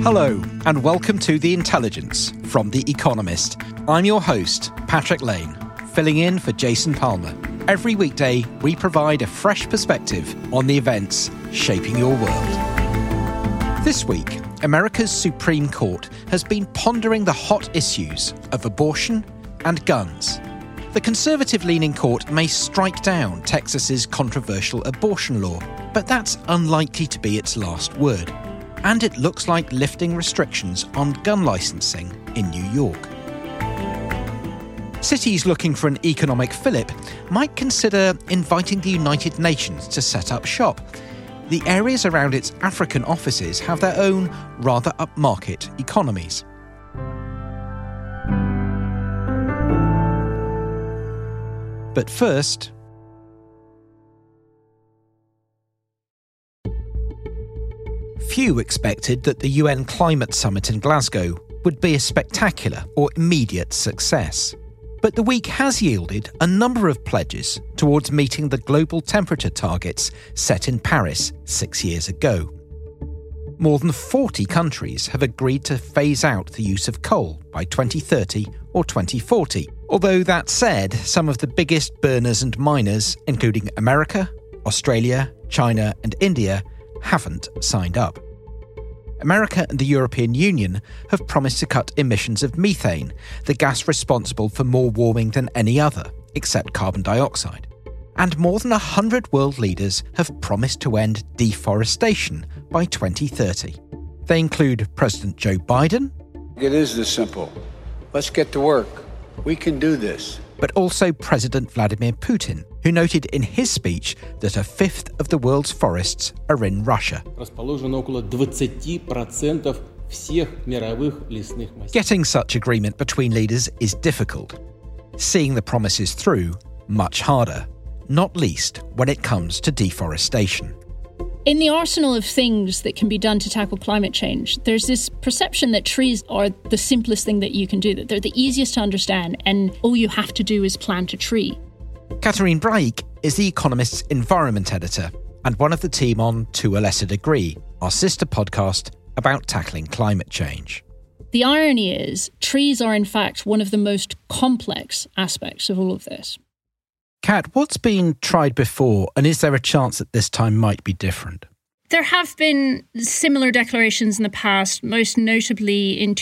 Hello, and welcome to The Intelligence from The Economist. I'm your host, Patrick Lane, filling in for Jason Palmer. Every weekday, we provide a fresh perspective on the events shaping your world. This week, America's Supreme Court has been pondering the hot issues of abortion and guns. The conservative-leaning court may strike down Texas's controversial abortion law, but that's unlikely to be its last word. And it looks like lifting restrictions on gun licensing in New York. Cities looking for an economic fillip might consider inviting the United Nations to set up shop. The areas around its African offices have their own rather upmarket economies. But first, few expected that the UN Climate Summit in Glasgow would be a spectacular or immediate success. But the week has yielded a number of pledges towards meeting the global temperature targets set in Paris 6 years ago. More than 40 countries have agreed to phase out the use of coal by 2030 or 2040. Although that said, some of the biggest burners and miners, including America, Australia, China and India, haven't signed up. America and the European Union have promised to cut emissions of methane, the gas responsible for more warming than any other, except carbon dioxide. And more than 100 world leaders have promised to end deforestation by 2030. They include President Joe Biden. It is this simple. Let's get to work. We can do this. But also President Vladimir Putin, who noted in his speech that a fifth of the world's forests are in Russia. Getting such agreement between leaders is difficult. Seeing the promises through, much harder, not least when it comes to deforestation. In the arsenal of things that can be done to tackle climate change, there's this perception that trees are the simplest thing that you can do, that they're the easiest to understand, and all you have to do is plant a tree. Catherine Braik is The Economist's environment editor and one of the team on To a Lesser Degree, our sister podcast about tackling climate change. The irony is, trees are in fact one of the most complex aspects of all of this. Kat, what's been tried before, and is there a chance that this time might be different? There have been similar declarations in the past. Most notably, in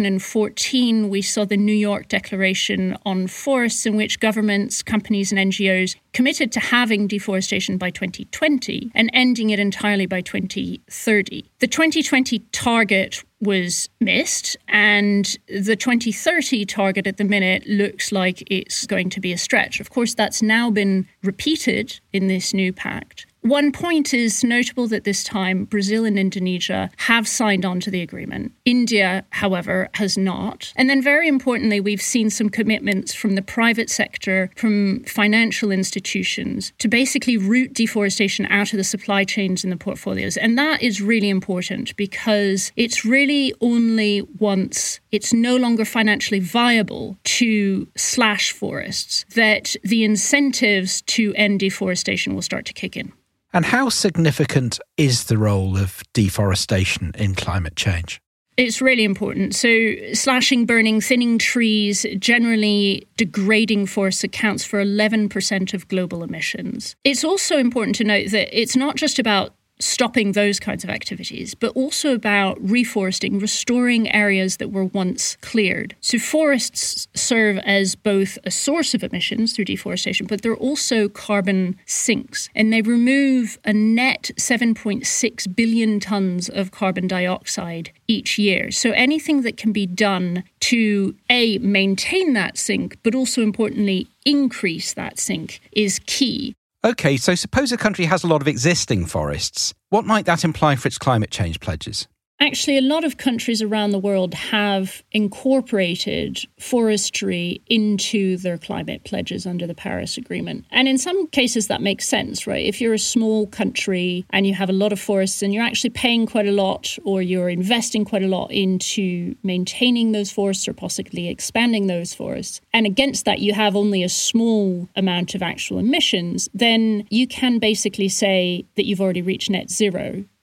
2014, we saw the New York Declaration on Forests, in which governments, companies and NGOs committed to halving deforestation by 2020 and ending it entirely by 2030. The 2020 target was missed, and the 2030 target at the minute looks like it's going to be a stretch. Of course, that's now been repeated in this new pact. One point is notable that this time Brazil and Indonesia have signed on to the agreement. India, however, has not. And then very importantly, we've seen some commitments from the private sector, from financial institutions, to basically root deforestation out of the supply chains in the portfolios. And that is really important because it's really only once it's no longer financially viable to slash forests that the incentives to end deforestation will start to kick in. And how significant is the role of deforestation in climate change? It's really important. So slashing, burning, thinning trees, generally degrading forests accounts for 11% of global emissions. It's also important to note that it's not just about stopping those kinds of activities, but also about reforesting, restoring areas that were once cleared. So forests serve as both a source of emissions through deforestation, but they're also carbon sinks, and they remove a net 7.6 billion tonnes of carbon dioxide each year. So anything that can be done to, A, maintain that sink, but also importantly, increase that sink is key. OK, so suppose a country has a lot of existing forests. What might that imply for its climate change pledges? Actually, a lot of countries around the world have incorporated forestry into their climate pledges under the Paris Agreement. And in some cases, that makes sense, right? If you're a small country and you have a lot of forests and you're actually paying quite a lot or you're investing quite a lot into maintaining those forests or possibly expanding those forests, and against that you have only a small amount of actual emissions, then you can basically say that you've already reached net zero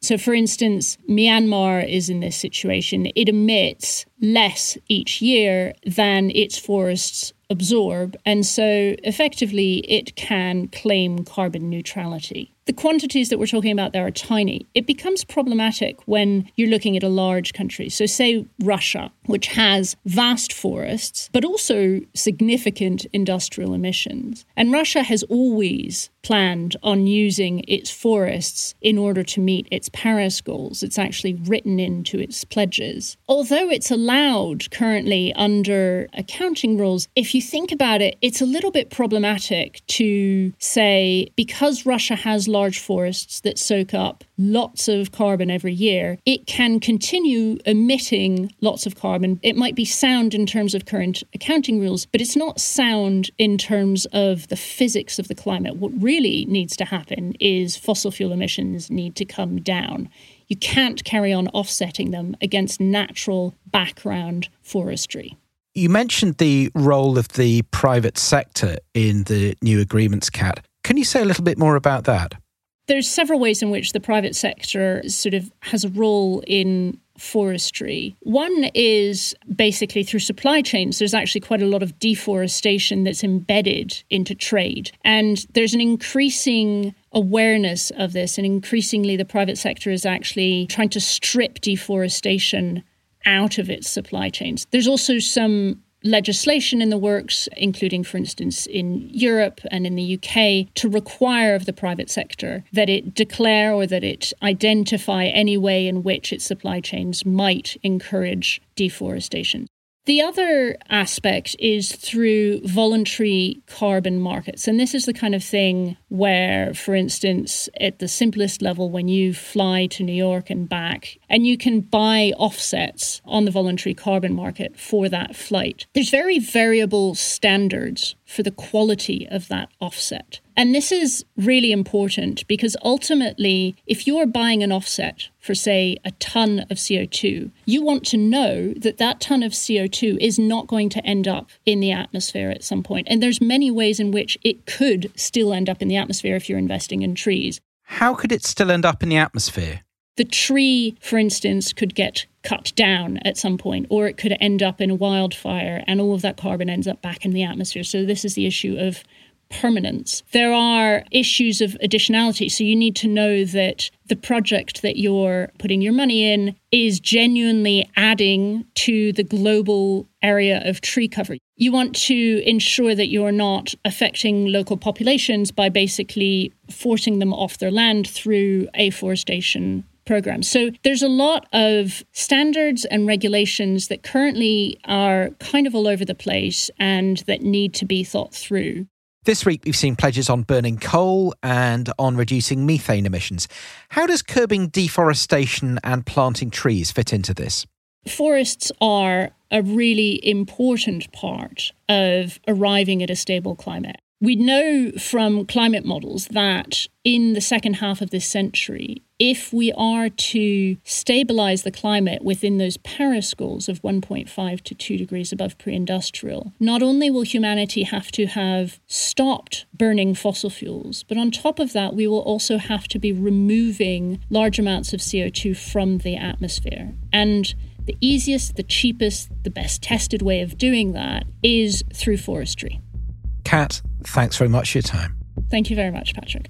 So, for instance, Myanmar is in this situation. It emits less each year than its forests absorb, and so effectively it can claim carbon neutrality. The quantities that we're talking about there are tiny. It becomes problematic when you're looking at a large country. So say Russia, which has vast forests, but also significant industrial emissions. And Russia has always planned on using its forests in order to meet its Paris goals. It's actually written into its pledges. Although it's allowed currently under accounting rules, if you think about it, it's a little bit problematic to say, because Russia has large forests that soak up lots of carbon every year, it can continue emitting lots of carbon. It might be sound in terms of current accounting rules, but it's not sound in terms of the physics of the climate. What really needs to happen is fossil fuel emissions need to come down. You can't carry on offsetting them against natural background forestry. You mentioned the role of the private sector in the new agreements, Kat. Can you say a little bit more about that? There's several ways in which the private sector sort of has a role in forestry. One is basically through supply chains. There's actually quite a lot of deforestation that's embedded into trade. And there's an increasing awareness of this, and increasingly the private sector is actually trying to strip deforestation out of its supply chains. There's also some legislation in the works, including, for instance, in Europe and in the UK, to require of the private sector that it declare or that it identify any way in which its supply chains might encourage deforestation. The other aspect is through voluntary carbon markets. And this is the kind of thing where, for instance, at the simplest level, when you fly to New York and back, and you can buy offsets on the voluntary carbon market for that flight, there's very variable standards for the quality of that offset. And this is really important because ultimately, if you're buying an offset for, say, a ton of CO2, you want to know that that ton of CO2 is not going to end up in the atmosphere at some point. And there's many ways in which it could still end up in the atmosphere if you're investing in trees. How could it still end up in the atmosphere? The tree, for instance, could get cut down at some point, or it could end up in a wildfire, and all of that carbon ends up back in the atmosphere. So this is the issue of permanence. There are issues of additionality. So you need to know that the project that you're putting your money in is genuinely adding to the global area of tree cover. You want to ensure that you're not affecting local populations by basically forcing them off their land through afforestation programs. So there's a lot of standards and regulations that currently are kind of all over the place and that need to be thought through. This week, we've seen pledges on burning coal and on reducing methane emissions. How does curbing deforestation and planting trees fit into this? Forests are a really important part of arriving at a stable climate. We know from climate models that in the second half of this century, if we are to stabilise the climate within those Paris goals of 1.5 to 2 degrees above pre-industrial, not only will humanity have to have stopped burning fossil fuels, but on top of that, we will also have to be removing large amounts of CO2 from the atmosphere. And the easiest, the cheapest, the best tested way of doing that is through forestry. Kat, thanks very much for your time. Thank you very much, Patrick.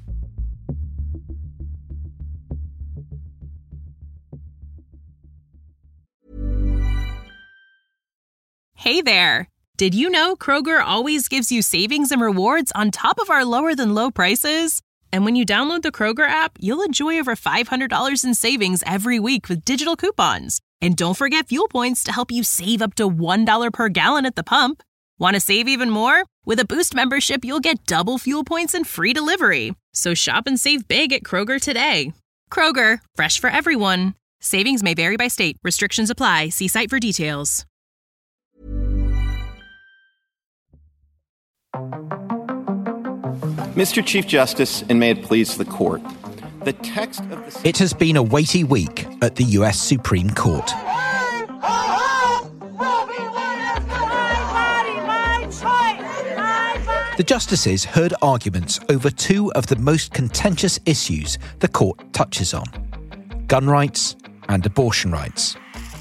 Hey there. Did you know Kroger always gives you savings and rewards on top of our lower than low prices? And when you download the Kroger app, you'll enjoy over $500 in savings every week with digital coupons. And don't forget fuel points to help you save up to $1 per gallon at the pump. Want to save even more? With a Boost membership, you'll get double fuel points and free delivery. So shop and save big at Kroger today. Kroger, fresh for everyone. Savings may vary by state. Restrictions apply. See site for details. Mr. Chief Justice, and may it please the Court, the text of the... It has been a weighty week at the US Supreme Court. The justices heard arguments over two of the most contentious issues the court touches on: gun rights and abortion rights.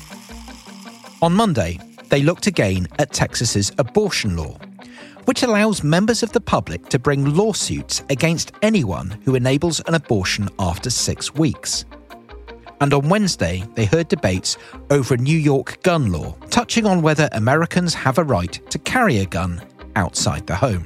On Monday, they looked again at Texas's abortion law, which allows members of the public to bring lawsuits against anyone who enables an abortion after 6 weeks. And on Wednesday, they heard debates over a New York gun law, touching on whether Americans have a right to carry a gun outside the home.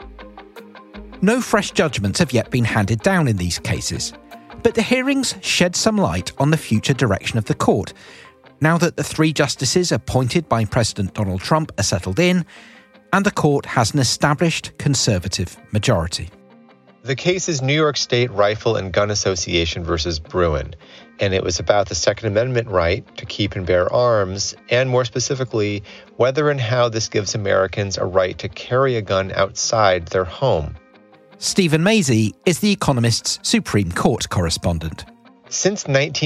No fresh judgments have yet been handed down in these cases, but the hearings shed some light on the future direction of the court, now that the 3 justices appointed by President Donald Trump are settled in, and the court has an established conservative majority. The case is New York State Rifle and Gun Association versus Bruen, and it was about the Second Amendment right to keep and bear arms, and more specifically, whether and how this gives Americans a right to carry a gun outside their home. Stephen Maisey is The Economist's Supreme Court correspondent. Since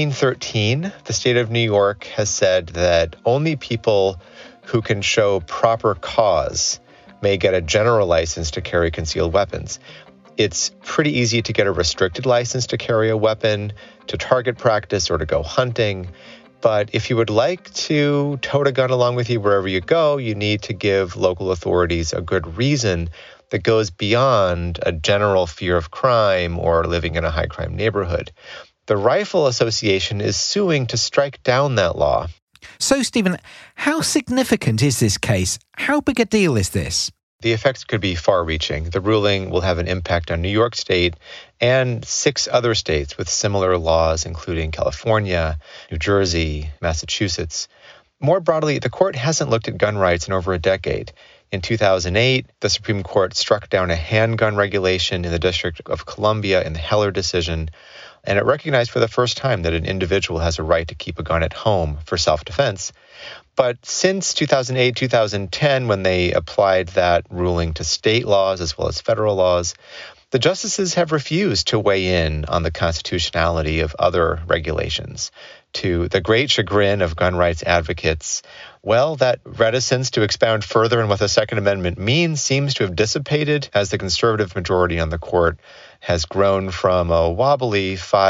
1913, the state of New York has said that only people who can show proper cause may get a general license to carry concealed weapons. It's pretty easy to get a restricted license to carry a weapon, to target practice, or to go hunting. But if you would like to tote a gun along with you wherever you go, you need to give local authorities a good reason that goes beyond a general fear of crime or living in a high-crime neighborhood. The Rifle Association is suing to strike down that law. So, Stephen, how significant is this case? How big a deal is this? The effects could be far-reaching. The ruling will have an impact on New York State and 6 other states with similar laws, including California, New Jersey, Massachusetts. More broadly, the court hasn't looked at gun rights in over a decade. In 2008, the Supreme Court struck down a handgun regulation in the District of Columbia in the Heller decision, and it recognized for the first time that an individual has a right to keep a gun at home for self-defense. But since 2008, 2010, when they applied that ruling to state laws as well as federal laws, the justices have refused to weigh in on the constitutionality of other regulations. To the great chagrin of gun rights advocates, well, that reticence to expound further on what the Second Amendment means seems to have dissipated as the conservative majority on the court has grown from a wobbly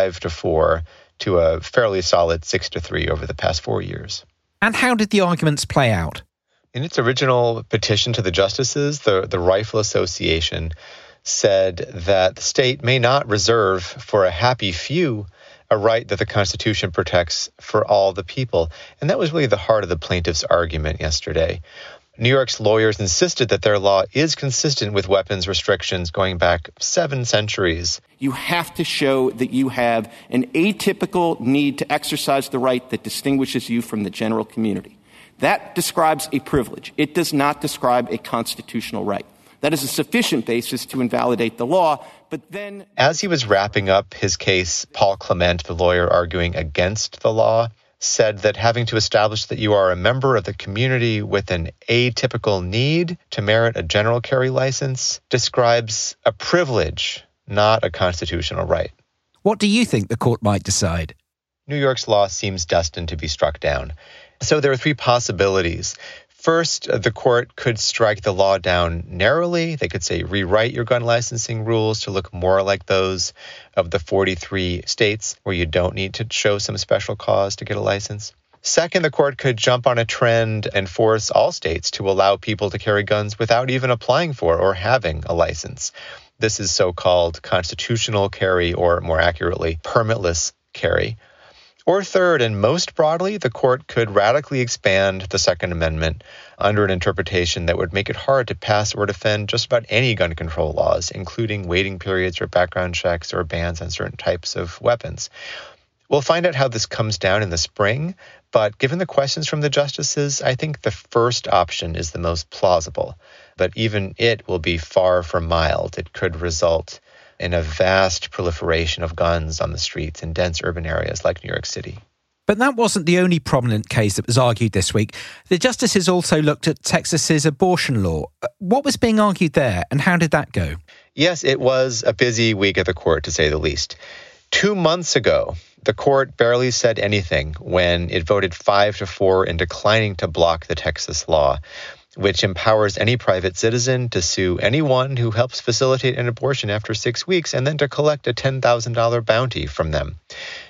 5-4 to a fairly solid 6-3 over the past 4 years. And how did the arguments play out? In its original petition to the justices, the Rifle Association said that the state may not reserve for a happy few a right that the Constitution protects for all the people. And that was really the heart of the plaintiff's argument yesterday. New York's lawyers insisted that their law is consistent with weapons restrictions going back 7 centuries. You have to show that you have an atypical need to exercise the right that distinguishes you from the general community. That describes a privilege. It does not describe a constitutional right. That is a sufficient basis to invalidate the law, but then... As he was wrapping up his case, Paul Clement, the lawyer arguing against the law, said that having to establish that you are a member of the community with an atypical need to merit a general carry license describes a privilege, not a constitutional right. What do you think the court might decide? New York's law seems destined to be struck down. So there are 3 possibilities. First, the court could strike the law down narrowly. They could say rewrite your gun licensing rules to look more like those of the 43 states where you don't need to show some special cause to get a license. Second, the court could jump on a trend and force all states to allow people to carry guns without even applying for or having a license. This is so-called constitutional carry, or more accurately, permitless carry. Or third, and most broadly, the court could radically expand the Second Amendment under an interpretation that would make it hard to pass or defend just about any gun control laws, including waiting periods or background checks or bans on certain types of weapons. We'll find out how this comes down in the spring, but given the questions from the justices, I think the first option is the most plausible. But even it will be far from mild. It could result in a vast proliferation of guns on the streets in dense urban areas like New York City. But that wasn't the only prominent case that was argued this week. The justices also looked at Texas's abortion law. What was being argued there, and how did that go? Yes, it was a busy week at the court, to say the least. 2 months ago, the court barely said anything when it voted 5-4 in declining to block the Texas law, which empowers any private citizen to sue anyone who helps facilitate an abortion after 6 weeks and then to collect a $10,000 bounty from them.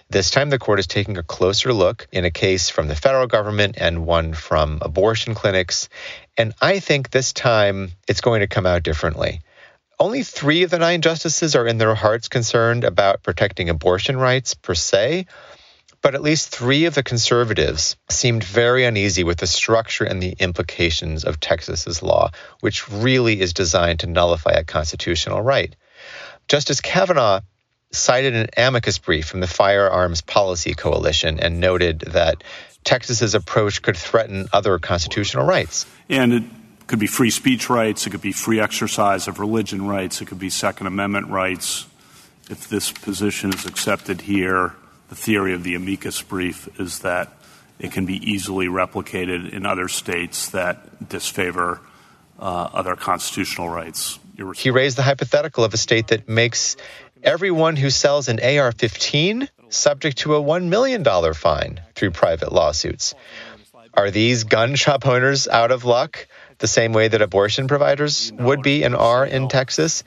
This time, the court is taking a closer look in a case from the federal government and one from abortion clinics. And I think this time it's going to come out differently. Only 3 of the 9 justices are in their hearts concerned about protecting abortion rights per se, but at least 3 of the conservatives seemed very uneasy with the structure and the implications of Texas's law, which really is designed to nullify a constitutional right. Justice Kavanaugh cited an amicus brief from the Firearms Policy Coalition and noted that Texas's approach could threaten other constitutional rights. And it could be free speech rights, it could be free exercise of religion rights, it could be Second Amendment rights. If this position is accepted here, the theory of the amicus brief is that it can be easily replicated in other states that disfavor other constitutional rights. He raised the hypothetical of a state that makes everyone who sells an AR-15 subject to a $1 million fine through private lawsuits. Are these gun shop owners out of luck the same way that abortion providers would be and are in Texas?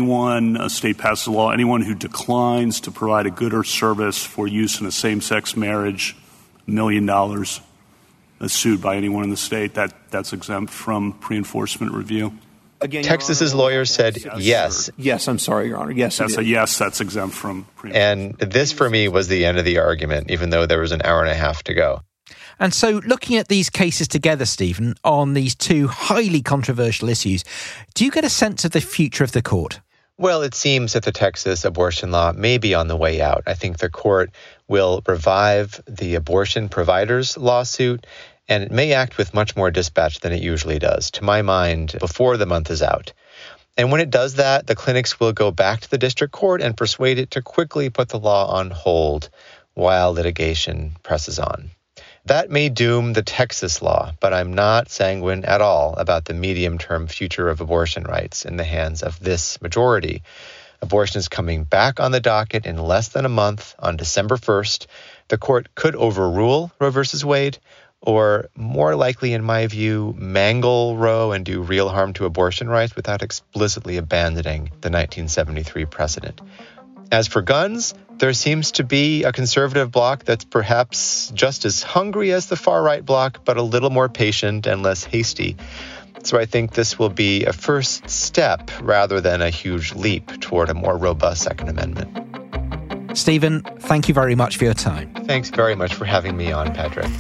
A state passes a law, anyone who declines to provide a good or service for use in a same-sex marriage, $1 million is sued by anyone in the state. That's exempt from pre-enforcement review. Again, Texas's lawyers said yes. Yes, I'm sorry, Your Honor. Yes, that's a yes. That's exempt from pre-enforcement. And this, for me, was the end of the argument, even though there was an hour and a half to go. And so looking at these cases together, Stephen, on these 2 highly controversial issues, do you get a sense of the future of the court? Well, it seems that the Texas abortion law may be on the way out. I think the court will revive the abortion providers lawsuit, and it may act with much more dispatch than it usually does, to my mind, before the month is out. And when it does that, the clinics will go back to the district court and persuade it to quickly put the law on hold while litigation presses on. That may doom the Texas law, but I'm not sanguine at all about the medium-term future of abortion rights in the hands of this majority. Abortion is coming back on the docket in less than a month on December 1st. The court could overrule Roe v. Wade, or more likely, in my view, mangle Roe and do real harm to abortion rights without explicitly abandoning the 1973 precedent. As for guns, there seems to be a conservative bloc that's perhaps just as hungry as the far-right bloc, but a little more patient and less hasty. So I think this will be a first step rather than a huge leap toward a more robust Second Amendment. Stephen, thank you very much for your time. Thanks very much for having me on, Patrick.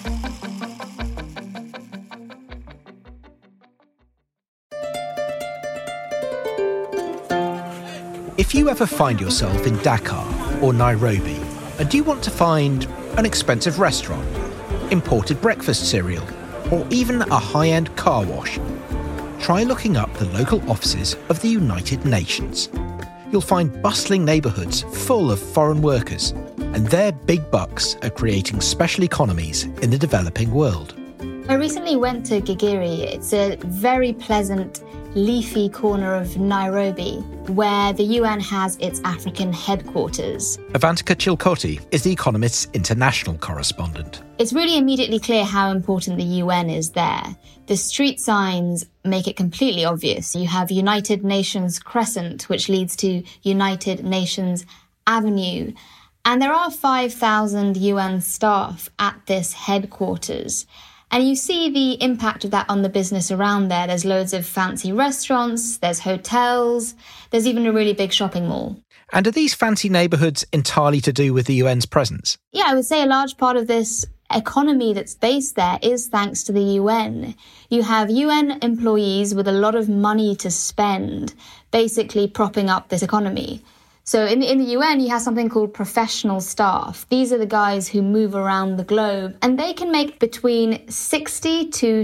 If you ever find yourself in Dakar or Nairobi and you want to find an expensive restaurant, imported breakfast cereal, or even a high-end car wash, try looking up the local offices of the United Nations. You'll find bustling neighbourhoods full of foreign workers, and their big bucks are creating special economies in the developing world. I recently went to Gigiri. It's a very pleasant, leafy corner of Nairobi, where the UN has its African headquarters. Avantika Chilkoti is The Economist's international correspondent. It's really immediately clear how important the UN is there. The street signs make it completely obvious. You have United Nations Crescent, which leads to United Nations Avenue. And there are 5,000 UN staff at this headquarters. And you see the impact of that on the business around there. There's loads of fancy restaurants, there's hotels, there's even a really big shopping mall. And are these fancy neighbourhoods entirely to do with the UN's presence? Yeah, I would say a large part of this economy that's based there is thanks to the UN. You have UN employees with a lot of money to spend, basically propping up this economy. So in the UN, you have something called professional staff. These are the guys who move around the globe, and they can make between $60,000 to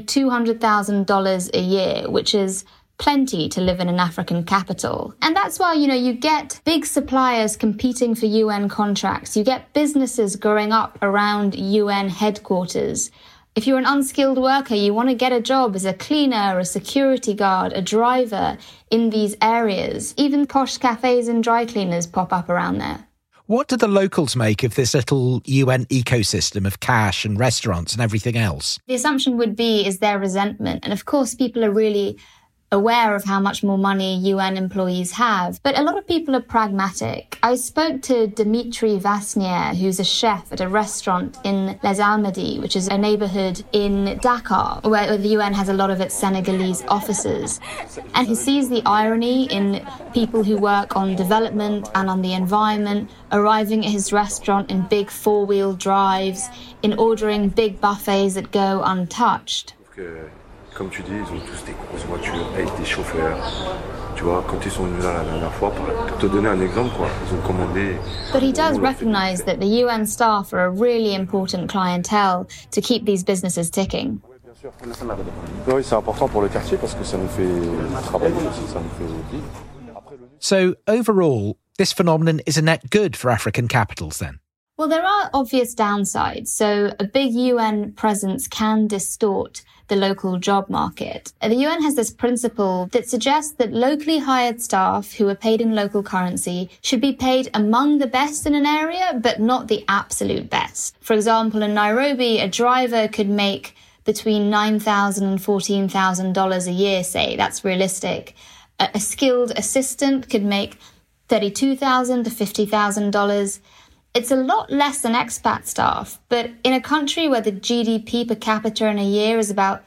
$200,000 a year, which is plenty to live in an African capital. And that's why, you get big suppliers competing for UN contracts. You get businesses growing up around UN headquarters. If you're an unskilled worker, you want to get a job as a cleaner, a security guard, a driver in these areas. Even posh cafes and dry cleaners pop up around there. What do the locals make of this little UN ecosystem of cash and restaurants and everything else? The assumption would be is their resentment. And of course, people are really aware of how much more money UN employees have. But a lot of people are pragmatic. I spoke to Dimitri Vasnier, who's a chef at a restaurant in Les Almadies, which is a neighborhood in Dakar, where the UN has a lot of its Senegalese offices. And he sees the irony in people who work on development and on the environment arriving at his restaurant in big four-wheel drives, in ordering big buffets that go untouched. Comme tu dis, ils ont tous des grosses voitures avec des chauffeurs. Tu vois, quand ils sont venus là la dernière fois, pour te donner un exemple, quoi, ils ont commandé. But he does recognise that the UN staff are a really important clientele to keep these businesses ticking. Oui, c'est important pour le quartier parce que ça nous fait travailler aussi, ça nous fait vivre. So, overall, this phenomenon is a net good for African capitals then? Well, there are obvious downsides. So a big UN presence can distort the local job market. The UN has this principle that suggests that locally hired staff who are paid in local currency should be paid among the best in an area, but not the absolute best. For example, in Nairobi, a driver could make between $9,000 and $14,000 a year, say. That's realistic. A skilled assistant could make $32,000 to $50,000. It's a lot less than expat staff, but in a country where the GDP per capita in a year is about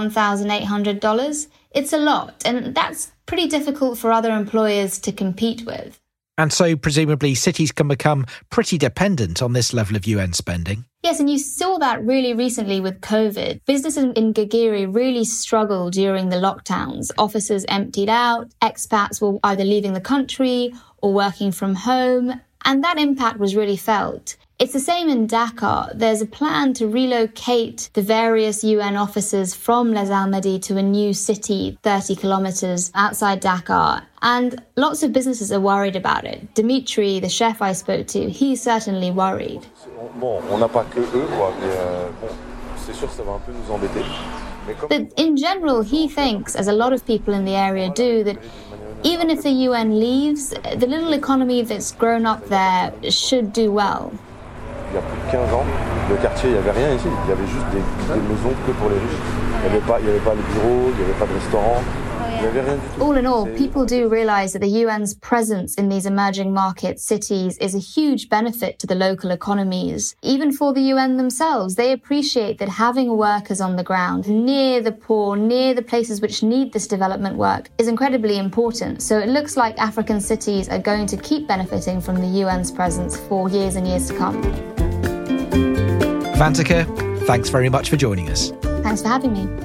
$1,800, it's a lot, and that's pretty difficult for other employers to compete with. And so presumably cities can become pretty dependent on this level of UN spending. Yes, and you saw that really recently with COVID. Businesses in Gigiri really struggled during the lockdowns. Offices emptied out, expats were either leaving the country or working from home, and that impact was really felt. It's the same in Dakar. There's a plan to relocate the various UN offices from Les Almadies to a new city 30 kilometres outside Dakar. And lots of businesses are worried about it. Dimitri, the chef I spoke to, he's certainly worried. But in general, he thinks, as a lot of people in the area do, that even if the UN leaves, the little economy that's grown up there should do well. Il y a plus de 15 ans, le quartier, il n'y avait rien ici. Il y avait juste des maisons que pour les riches. Il n'y avait pas de bureaux, il n'y avait pas de restaurants. All in all, people do realise that the UN's presence in these emerging market cities is a huge benefit to the local economies. Even for the UN themselves, they appreciate that having workers on the ground near the poor, near the places which need this development work is incredibly important. So it looks like African cities are going to keep benefiting from the UN's presence for years and years to come. Vantika, thanks very much for joining us. Thanks for having me.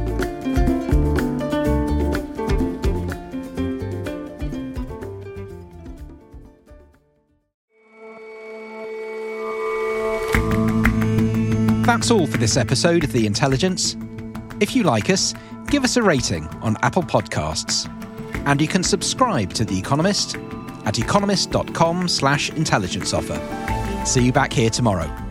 That's all for this episode of The Intelligence. If you like us, give us a rating on Apple Podcasts. And you can subscribe to The Economist at economist.com/intelligence offer. See you back here tomorrow.